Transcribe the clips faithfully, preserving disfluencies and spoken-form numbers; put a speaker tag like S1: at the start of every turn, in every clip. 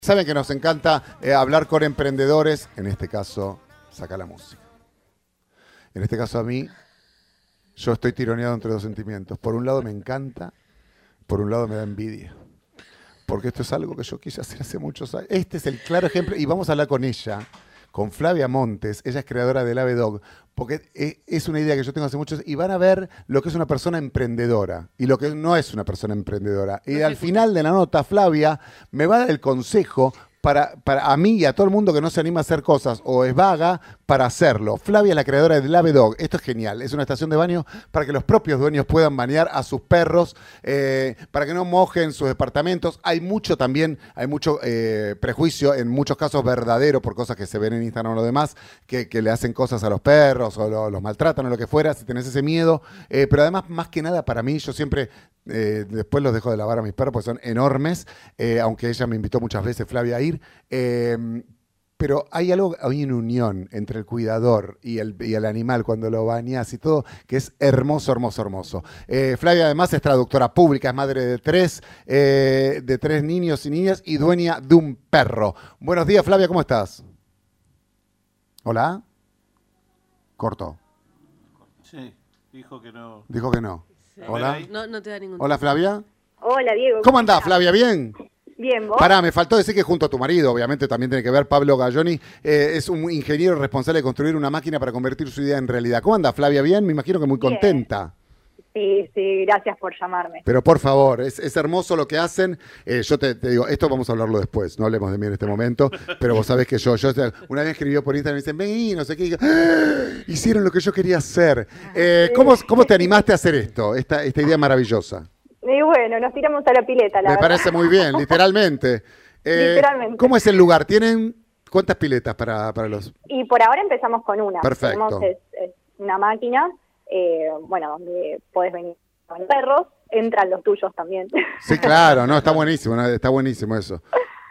S1: Saben que nos encanta eh, hablar con emprendedores, en este caso, saca la música. En este caso a mí, yo estoy tironeado entre dos sentimientos. Por un lado me encanta, por un lado me da envidia. Porque esto es algo que yo quise hacer hace muchos años. Este es el claro ejemplo, y vamos a hablar con ella, con Flavia Montes. Ella es creadora del Ave Dog, porque es una idea que yo tengo hace muchos, y van a ver lo que es una persona emprendedora y lo que no es una persona emprendedora. Y al final de la nota, Flavia me va a dar el consejo para, para a mí y a todo el mundo que no se anima a hacer cosas o es vaga para hacerlo. Flavia es la creadora del Ave Dog. Esto es genial. Es una estación de baño para que los propios dueños puedan bañar a sus perros, eh, para que no mojen sus departamentos. Hay mucho también, hay mucho eh, prejuicio, en muchos casos verdadero, por cosas que se ven en Instagram o lo demás, que, que le hacen cosas a los perros o lo, los maltratan o lo que fuera, si tenés ese miedo. Eh, pero además, más que nada, para mí, yo siempre... Eh, después los dejo de lavar a mis perros porque son enormes, eh, aunque ella me invitó muchas veces, Flavia, a ir. Eh, pero hay algo, hay una unión entre el cuidador y el, y el animal cuando lo bañas y todo, que es hermoso, hermoso, hermoso. Eh, Flavia además es traductora pública, es madre de tres, eh, de tres niños y niñas y dueña de un perro. Buenos días, Flavia, ¿cómo estás? ¿Hola? Cortó.
S2: Sí, dijo que no.
S1: Dijo que no.
S3: Sí.
S1: Hola.
S3: No, no te da ningún
S1: Hola, Flavia.
S4: Hola, Diego.
S1: ¿Cómo andás, Flavia? ¿Bien?
S4: Bien, ¿vos?
S1: Pará, me faltó decir que junto a tu marido, obviamente también tiene que ver, Pablo Galloni, eh, es un ingeniero responsable de construir una máquina para convertir su idea en realidad. ¿Cómo anda, Flavia? ¿Bien? Me imagino que muy
S4: Bien.
S1: contenta.
S4: Sí, sí, gracias por llamarme.
S1: Pero por favor, es, es hermoso lo que hacen. Eh, yo te, te digo, esto vamos a hablarlo después, no hablemos de mí en este momento, pero vos sabés que yo, yo una vez escribió por Instagram y me dicen, vení, no sé qué, y digo, ¡ah! Hicieron lo que yo quería hacer. Eh, ¿cómo, ¿Cómo te animaste a hacer esto, esta, esta idea maravillosa?
S4: Y bueno, nos tiramos a la pileta, la
S1: Me
S4: verdad.
S1: parece muy bien, literalmente. Eh,
S4: Literalmente.
S1: ¿Cómo es el lugar? ¿Tienen cuántas piletas para, para los...?
S4: Y por ahora empezamos con una.
S1: Perfecto.
S4: Tenemos es, es una máquina, eh, bueno, donde podés venir con perros, entran los tuyos también.
S1: Sí, claro, no, está buenísimo, no, está buenísimo eso.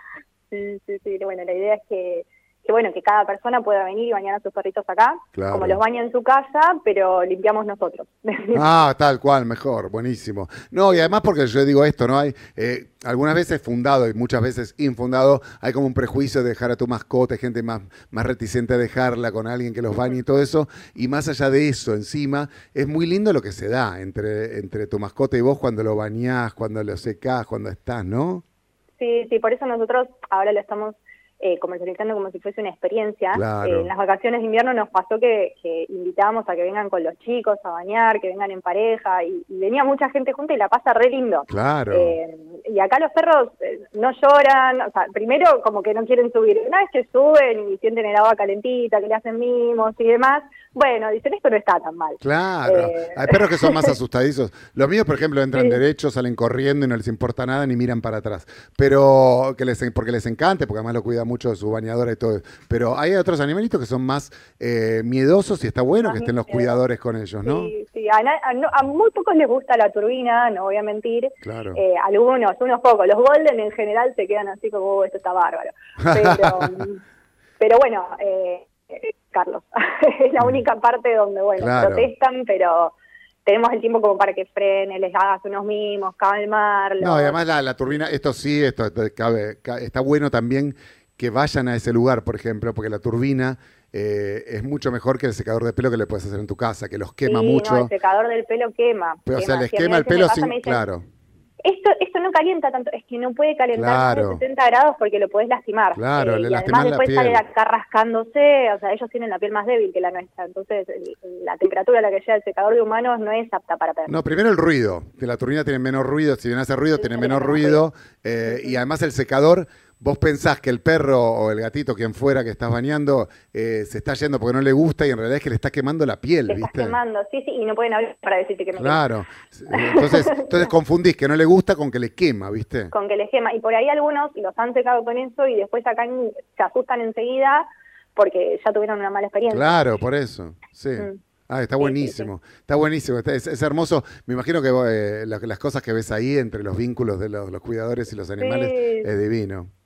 S4: Sí, sí, sí. Bueno, la idea es que, que, bueno, que cada persona pueda venir y bañar a sus perritos acá,
S1: Claro.
S4: como los baña en su casa, pero limpiamos nosotros.
S1: Ah, tal cual, mejor, buenísimo. No, y además porque yo digo esto, ¿no? Hay eh, algunas veces fundado y muchas veces infundado, hay como un prejuicio de dejar a tu mascota, hay gente más, más reticente a dejarla con alguien que los bañe y todo eso, y más allá de eso, encima, es muy lindo lo que se da entre, entre tu mascota y vos cuando lo bañás, cuando lo secás, cuando estás, ¿no?
S4: Sí, sí, por eso nosotros ahora lo estamos eh, comercializando como si fuese una experiencia.
S1: Claro.
S4: Eh, en las vacaciones de invierno nos pasó que, que invitábamos a que vengan con los chicos a bañar, que vengan en pareja, y, y venía mucha gente junta y la pasa re lindo.
S1: Claro.
S4: Eh, y acá los perros eh, no lloran, o sea, primero como que no quieren subir. Una vez que suben y sienten el agua calentita, que le hacen mimos y demás, bueno, dicen, esto no está tan mal.
S1: Claro,
S4: Eh,
S1: hay perros que son más asustadizos. Los míos, por ejemplo, entran
S4: Sí.
S1: derechos, salen corriendo y no les importa nada ni miran para atrás. Pero que les, porque les encante, porque además lo cuida mucho su bañadora y todo. Pero hay otros animalitos que son más eh, miedosos y está bueno
S4: Más
S1: que estén los
S4: miedosos.
S1: cuidadores con ellos, ¿no?
S4: Sí, sí, a, na- a no- a muy pocos les gusta la turbina, no voy a mentir.
S1: Claro.
S4: Eh, algunos, unos pocos. Los golden en general se quedan así como, "Oh, esto está bárbaro". Pero, pero bueno, eh, eh, Carlos, es la única parte donde, bueno,
S1: Claro.
S4: protestan, pero tenemos el tiempo como para que frene, les hagas unos mimos, calmarlos.
S1: No, y además la, la turbina, esto sí, esto, esto cabe- ca- está bueno también que vayan a ese lugar, por ejemplo, porque la turbina eh, es mucho mejor que el secador de pelo que le puedes hacer en tu casa, que los quema
S4: Sí,
S1: mucho.
S4: no, el secador del pelo quema.
S1: Pero, o sea,
S4: quema.
S1: les
S4: Si a mí
S1: quema
S4: a
S1: el
S4: veces me
S1: pelo
S4: pasa,
S1: sin...
S4: me dicen,
S1: Claro,
S4: Esto, esto no calienta tanto, es que no puede calentar más
S1: Claro.
S4: de setenta grados porque lo podés lastimar.
S1: Claro, le
S4: y
S1: lastimás
S4: además
S1: la
S4: después sale
S1: piel.
S4: acá rascándose, o sea, ellos tienen la piel más débil que la nuestra, entonces el- la temperatura a la que llega el secador de humanos no es apta para perros.
S1: no, primero el ruido, que la turbina tiene menos ruido, si bien hace ruido,
S4: Sí,
S1: tiene
S4: tiene
S1: menos
S4: menos
S1: ruido, eh, y además el secador, vos pensás que el perro o el gatito, quien fuera que estás bañando, eh, se está yendo porque no le gusta y en realidad es que le está quemando la piel,
S4: Te estás
S1: ¿viste?
S4: quemando, sí, sí, y no pueden hablar para decirte que me quema.
S1: Claro, entonces, entonces confundís que no le gusta con que le quema, ¿viste?
S4: Con que les quema. Y por ahí algunos los han secado con eso y después acá en- se asustan enseguida porque ya tuvieron una mala experiencia.
S1: Claro, por eso, sí.
S4: Mm.
S1: Ah, está
S4: Sí,
S1: buenísimo, está buenísimo, está- es, es hermoso. Me imagino que eh, la- las cosas que ves ahí entre los vínculos de los, los cuidadores y los animales
S4: Sí.
S1: es divino.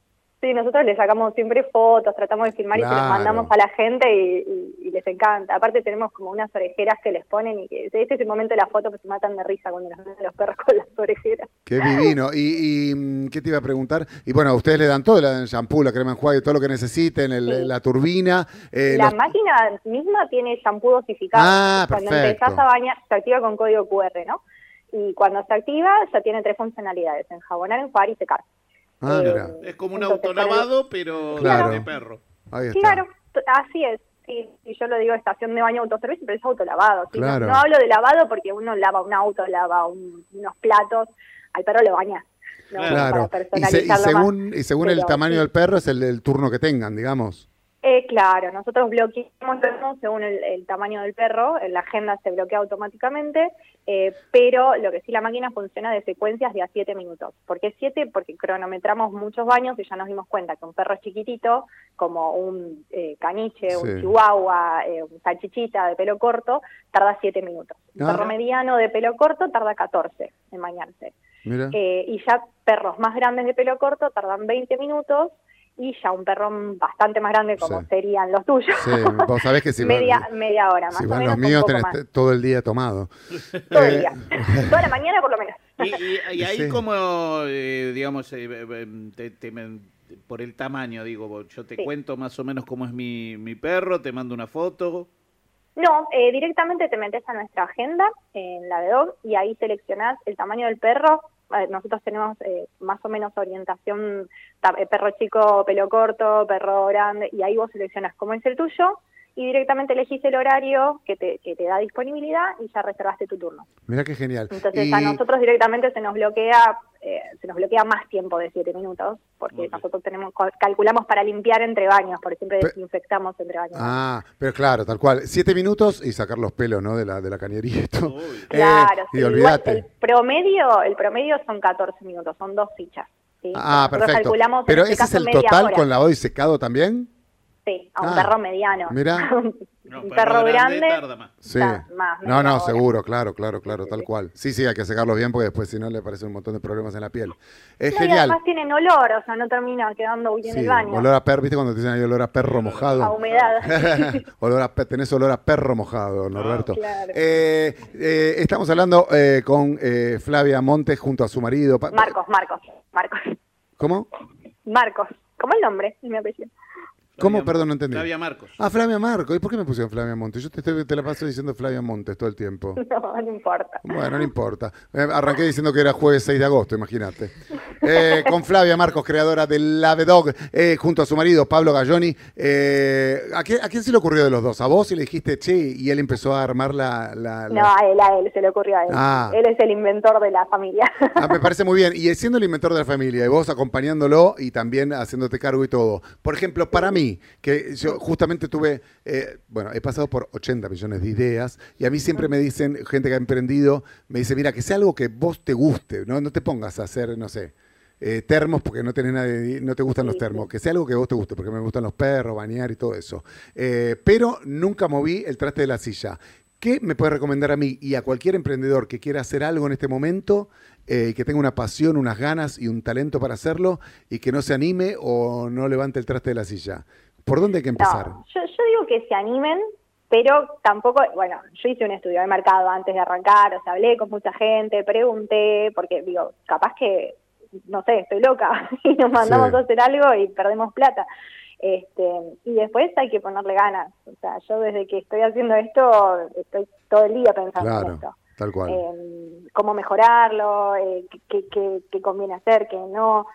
S4: Sí, nosotros le sacamos siempre fotos, tratamos de filmar
S1: Claro.
S4: y se los mandamos a la gente y, y- y les encanta. Aparte tenemos como unas orejeras que les ponen y que este es el momento de la foto que se matan de risa cuando los ven a los perros con las orejeras.
S1: Qué divino. ¿Y, y, mm, qué te iba a preguntar? Y bueno, ustedes le dan todo, el shampoo, la crema enjuague, todo lo que necesiten, el-
S4: Sí.
S1: la turbina. eh,
S4: La
S1: los-
S4: máquina misma tiene shampoo dosificado.
S1: Ah,
S4: Cuando
S1: perfecto.
S4: empezás a bañar, se activa con código cu erre, ¿no? Y cuando se activa ya tiene tres funcionalidades: enjabonar, enjuagar y secar.
S1: Ah,
S4: Eh,
S1: mira.
S2: Es como un
S4: Entonces,
S2: autolavado, pero
S1: Claro.
S2: de perro.
S1: Ahí está.
S4: Claro, t- así es. Sí, y yo lo digo estación de baño autoservicio, pero es autolavado. ¿sí? No-
S1: Claro.
S4: No, hablo de lavado porque uno lava un auto, lava un- unos platos, al perro lo baña. ¿no?
S1: Claro.
S4: Para
S1: Y, se- y
S4: personalizarlo más.
S1: según, y según el
S4: Pero
S1: tamaño
S4: sí.
S1: del perro es el, el turno que tengan, digamos.
S4: Eh, claro, nosotros bloqueamos ¿no? según el, el tamaño del perro, en la agenda se bloquea automáticamente, eh, pero lo que sí la máquina funciona de secuencias de a siete minutos. ¿Por qué siete? Porque cronometramos muchos baños y ya nos dimos cuenta que un perro chiquitito, como un eh, caniche,
S1: Sí.
S4: un chihuahua, eh, un salchichita de pelo corto, tarda siete minutos. Un
S1: Ah.
S4: perro mediano de pelo corto tarda catorce en bañarse.
S1: Mira.
S4: Eh, y ya perros más grandes de pelo corto tardan veinte minutos, y ya un perro bastante más grande como
S1: Sí.
S4: serían los tuyos,
S1: Sí, vos sabés que si
S4: media,
S1: van,
S4: media hora más
S1: si
S4: o
S1: van
S4: menos,
S1: los
S4: un
S1: míos
S4: poco
S1: tenés
S4: más.
S1: t- todo el día tomado.
S4: Todo el
S1: Eh,
S4: día. Toda la mañana por lo menos.
S2: Y, y- y ahí
S1: Sí.
S2: como, eh, digamos, eh, eh, te- te- me- por el tamaño, digo, yo te
S4: Sí.
S2: cuento más o menos cómo es mi, mi perro, te mando una foto.
S4: No, eh, directamente te metes a nuestra agenda en la de Dog y ahí seleccionás el tamaño del perro. Eh, Nosotros tenemos eh, más o menos orientación, ta- eh, perro chico, pelo corto, perro grande, y ahí vos seleccionás cómo es el tuyo y directamente elegís el horario que te, que te da disponibilidad y ya reservaste tu turno.
S1: Mirá qué genial.
S4: Entonces
S1: Y-
S4: a nosotros directamente se nos bloquea eh, se nos bloquea más tiempo de siete minutos, porque
S2: Ok.
S4: nosotros tenemos calculamos para limpiar entre baños, porque siempre
S1: Pe-
S4: desinfectamos entre baños.
S1: Ah, pero claro, tal cual. Siete minutos y sacar los pelos, ¿no? De la, de la cañería y todo.
S2: Uy.
S1: Eh,
S4: Claro,
S1: y
S4: sí, igual
S1: olvídate.
S4: el promedio, el promedio son catorce minutos, son dos fichas. ¿sí?
S1: Ah,
S4: Nosotros
S1: perfecto.
S4: calculamos en
S1: Pero
S4: este
S1: ese es
S4: caso
S1: el
S4: media
S1: total
S4: hora.
S1: con lavado y secado también.
S4: Sí, a un
S1: Ah,
S4: perro mediano.
S1: mirá.
S2: No,
S4: un perro grande,
S2: tarda más.
S1: Sí.
S4: Ta- más,
S1: No,
S4: media
S1: no,
S4: hora.
S1: seguro, claro, claro, claro,
S4: Sí,
S1: tal
S4: sí.
S1: cual. Sí, sí, hay que secarlos bien porque después si no le aparece un montón de problemas en la piel. Es
S4: No, y
S1: genial.
S4: además tienen olor, o sea, no termina quedando bien
S1: Sí,
S4: el baño.
S1: olor a perro, ¿viste cuando te dicen ahí olor a perro
S4: A
S1: mojado?
S4: humedad.
S1: olor a pe- tenés olor a perro mojado, Norberto.
S4: claro.
S1: Eh, eh, estamos hablando eh, con eh, Flavia Montes junto a su marido. Pa-
S4: Marcos, Marcos, Marcos.
S1: ¿Cómo?
S4: Marcos, como el nombre, y mi apellido.
S1: ¿Cómo?
S2: Flavia-
S1: Perdón, no entendí.
S2: Flavia Marcos.
S1: Ah, Flavia Marco. ¿Y por qué me pusieron Flavia Montes? Yo te, estoy- te la paso diciendo Flavia Montes todo el tiempo.
S4: No, no importa.
S1: Bueno, no importa. Eh, arranqué diciendo que era jueves seis de agosto, imagínate. Eh, con Flavia Marcos, creadora de Lavedog, eh, junto a su marido Pablo Galloni. Eh, ¿a, quién, ¿A quién se le ocurrió de los dos? ¿A vos y le dijiste, che, y él empezó a armar la... la- la-
S4: No, a él, a él, se le ocurrió a él.
S1: Ah.
S4: Él es el inventor de la familia.
S1: Ah, me parece muy bien. Y siendo el inventor de la familia, y vos acompañándolo y también haciéndote cargo y todo. Por ejemplo, para mí, que yo justamente tuve, eh, bueno, he pasado por ochenta millones de ideas y a mí siempre me dicen, gente que ha emprendido, me dice, mira, que sea algo que vos te guste, no, no te pongas a hacer, no sé, eh, termos porque no, tenés nadie- no te gustan los
S4: Sí,
S1: termos,
S4: sí.
S1: que sea algo que vos te guste, porque me gustan los perros, bañar y todo eso. Eh, pero nunca moví el traste de la silla. ¿Qué me puede recomendar a mí y a cualquier emprendedor que quiera hacer algo en este momento, eh, que tenga una pasión, unas ganas y un talento para hacerlo y que no se anime o no levante el traste de la silla? ¿Por dónde hay que empezar?
S4: No, yo, yo digo que se animen, pero tampoco, bueno, yo hice un estudio de mercado antes de arrancar, o sea, hablé con mucha gente, pregunté, porque digo, capaz que, no sé, estoy loca y nos mandamos
S1: Sí.
S4: a hacer algo y perdemos plata. Este, y después hay que ponerle ganas, o sea, yo desde que estoy haciendo esto, estoy todo el día pensando en
S1: Claro,
S4: esto.
S1: tal cual.
S4: Eh, cómo mejorarlo, eh, qué, qué, qué conviene hacer, qué no.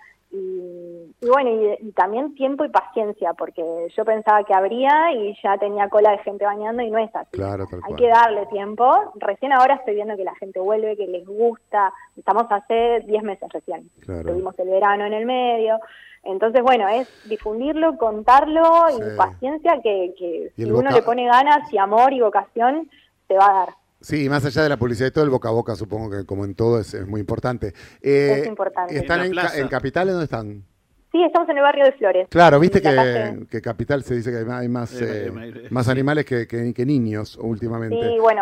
S4: Y, y bueno, y, y también tiempo y paciencia, porque yo pensaba que habría y ya tenía cola de gente bañando y no es así.
S1: Claro, tal
S4: Hay
S1: cual.
S4: que darle tiempo. Recién ahora estoy viendo que la gente vuelve, que les gusta. Estamos hace diez meses recién.
S1: Claro.
S4: Tuvimos el verano en el medio. Entonces, bueno, es difundirlo, contarlo
S1: Sí.
S4: y paciencia, que, que
S1: Y
S4: si
S1: el
S4: uno
S1: boca-
S4: le pone ganas y amor y vocación, se va a dar.
S1: Sí, y más allá de la publicidad y todo, el boca a boca, supongo que como en todo es, es muy importante. Eh,
S4: Es importante.
S1: ¿Están
S2: En la
S1: en, Ca-
S2: plaza.
S1: en Capital? ¿En dónde están?
S4: Sí, estamos en el barrio de Flores.
S1: Claro, viste
S4: En la
S1: que,
S4: calle-
S1: que Capital se dice que hay más, hay más,
S2: Eh,
S1: eh,
S2: eh,
S1: más
S2: sí.
S1: animales que, que- que niños últimamente.
S4: Sí, bueno,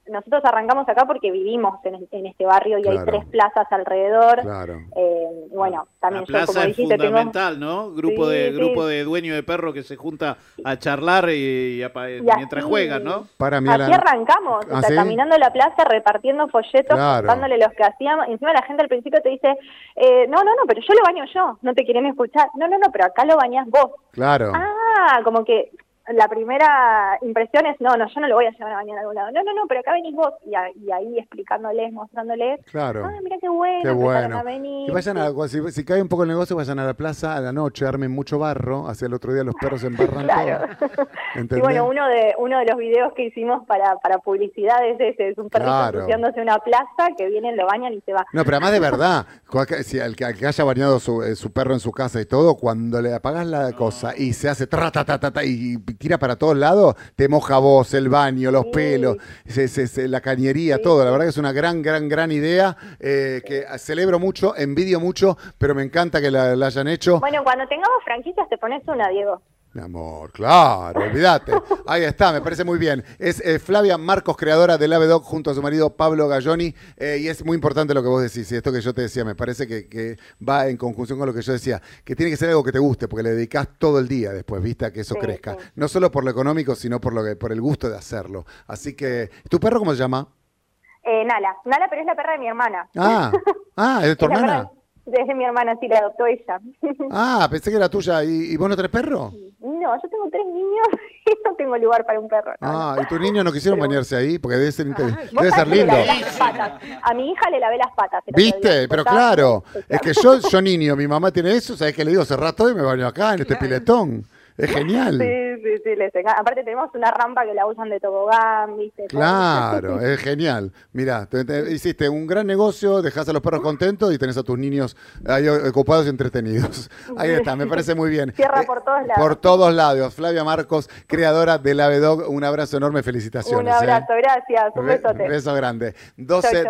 S4: nosotros arrancamos acá porque vivimos en, en este barrio y
S1: Claro.
S4: hay tres plazas alrededor.
S1: Claro.
S4: Eh, bueno, también
S2: La
S4: yo,
S2: plaza
S4: como
S2: es
S4: dijiste, tengo...
S2: fundamental, ¿no? Grupo
S4: Sí,
S2: de
S4: sí.
S2: grupo de dueños de perros que se junta a charlar y, y a pa-
S4: Y
S2: mientras
S4: así-
S2: juegan, ¿no?
S1: Para mí,
S4: Así
S1: Alan.
S4: arrancamos,
S1: ¿Ah,
S4: o sea,
S1: sí?
S4: caminando la plaza, repartiendo folletos,
S1: Claro.
S4: contándole los que hacíamos. Encima la gente al principio te dice, eh, no, no, no, pero yo lo baño yo, no te quieren escuchar. No, no, no, pero acá lo bañás vos.
S1: Claro.
S4: Ah, como que la primera impresión es, no, no, yo no lo voy a llevar a bañar a algún lado. No, no, no, pero acá venís vos. Y, a- y ahí explicándoles, mostrándoles.
S1: Claro.
S4: Ah, mira qué bueno.
S1: Qué
S4: empezaron
S1: bueno.
S4: a venir.
S1: Y vayan a, si, si cae un poco el negocio, vayan a la plaza a la noche, armen mucho barro, hacia el otro día los perros se embarran
S4: Claro.
S1: todo.
S4: Y
S1: ¿Entendés?
S4: bueno, uno de uno de los videos que hicimos para, para publicidad es ese, es un perrito
S1: Claro.
S4: ensuciándose una plaza que vienen, lo bañan y se va.
S1: No, pero además de verdad, cualca- si al que, al que haya bañado su, eh, su perro en su casa y todo, cuando le apagas la cosa y se hace tra, ta, ta, ta, ta, y tira para todos lados, te moja vos, el baño, los
S4: Sí.
S1: pelos, se- se- se- la cañería,
S4: Sí.
S1: todo. La verdad que es una gran, gran, gran idea eh, que celebro mucho, envidio mucho, pero me encanta que la, la hayan hecho.
S4: Bueno, cuando tengamos franquicias te pones una, Diego.
S1: Mi amor, claro, olvídate. Ahí está, me parece muy bien. Es eh, Flavia Marcos, creadora del Ave Dog, junto a su marido Pablo Galloni. eh, y es muy importante lo que vos decís. Y esto que yo te decía, me parece que, que va en conjunción con lo que yo decía. Que tiene que ser algo que te guste, porque le dedicás todo el día después, viste, a que eso
S4: Sí,
S1: crezca.
S4: sí.
S1: No solo por lo económico, sino por, lo que, por el gusto de hacerlo. Así que, ¿tu perro cómo se llama?
S4: Eh, Nala, Nala, pero es la perra de mi hermana.
S1: Ah, ah, ¿es de tu
S4: Es la
S1: hermana?
S4: perra- Es de mi hermana, sí, la adoptó ella.
S1: Ah, pensé que era tuya. ¿Y, y vos no tenés perro?
S4: No, yo tengo tres niños y no tengo lugar para un perro. No,
S1: Ah,
S4: no.
S1: ¿y tus niños no quisieron
S4: Pero-
S1: bañarse ahí? Porque debe ser, inte-
S4: Vos
S1: debe ser
S4: sabés que le
S1: lindo.
S4: lavé las patas. A mi hija le lavé las patas. el otro día.
S1: ¿Viste? Pero
S4: Estaba-
S1: claro,
S4: Sí,
S1: es que yo, yo niño, mi mamá tiene eso, ¿sabes qué le digo? Cerrá todo y me baño acá, en este piletón. Es genial.
S4: Sí, sí, sí, les encanta. Aparte tenemos una rampa que la usan de tobogán, ¿viste?
S1: Claro, es genial. Mirá, te- te- hiciste un gran negocio, dejás a los perros contentos y tenés a tus niños ahí ocupados y entretenidos. Ahí está, me parece muy bien.
S4: Cierra
S1: Eh,
S4: por todos lados.
S1: Por todos lados. Flavia Marcos, creadora del Ave Dog, un abrazo enorme, felicitaciones.
S4: Un abrazo,
S1: ¿eh?
S4: gracias. Un
S1: Be-
S4: besote.
S1: Beso grande.
S4: Chau,
S1: doce
S4: chau.